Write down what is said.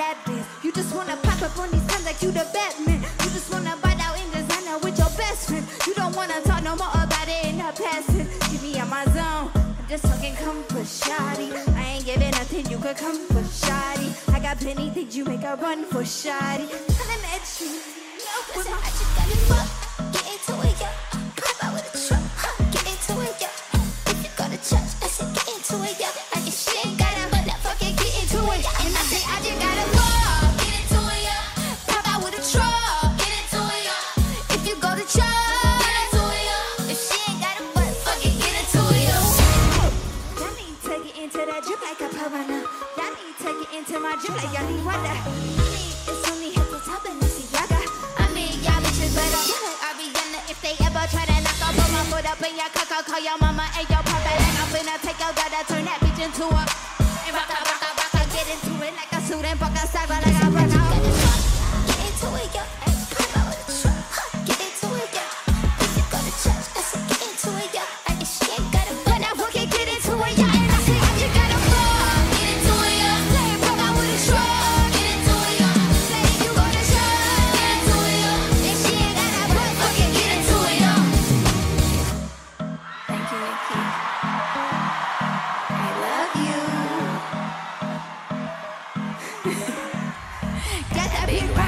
lap dance. You just wanna pop up on these times like you the Batman. You just wanna bite out in designer with your best friend. You don't wanna talk no more about it in the past. Keep me on my zone. I'm just talking comfort, shawty. I ain't giving nothing you could come for, shawty. I got plenty things you make a run for, shawty. Tellin' that you know Listen, I just gotta fuck, get into it, yeah. Pop out with a truck, get into it, yeah. If you go to church, I said get into it, yeah. I guess she ain't got it, but that fucking get into it. And I say I just gotta fuck, get into it, yeah. Pop out with a truck, get into it, yeah. If you go to church, get into it, yeah. If she ain't got it, but fucking get into it, yeah. Y'all need to get into that drip like a piranha. Y'all need to get into my drip like y'all need wonder. It's only hit the top and it's Yaga. I mean, y'all bitches better get like Ariana if they ever try to knock up on my foot up in your cock. Call your mama and your papa like I'm finna take your daughter, turn that bitch into a and rock, get into it like a suit and fuck a sack like I rock out. Get into it, yo. Pop out with a truck. Get into it, yo. If you go to church, I said get into it, yo. I guess she ain't got it, but I fucking get into it, yo. And I say I just gotta fuck. Get into it, yo. Say pop out with a truck. Get into it, yo. Say if you go to church, get into it, yo. If she ain't got it, but fucking get into it, yo. Thank you, Nikki. I love you. Got that big rock.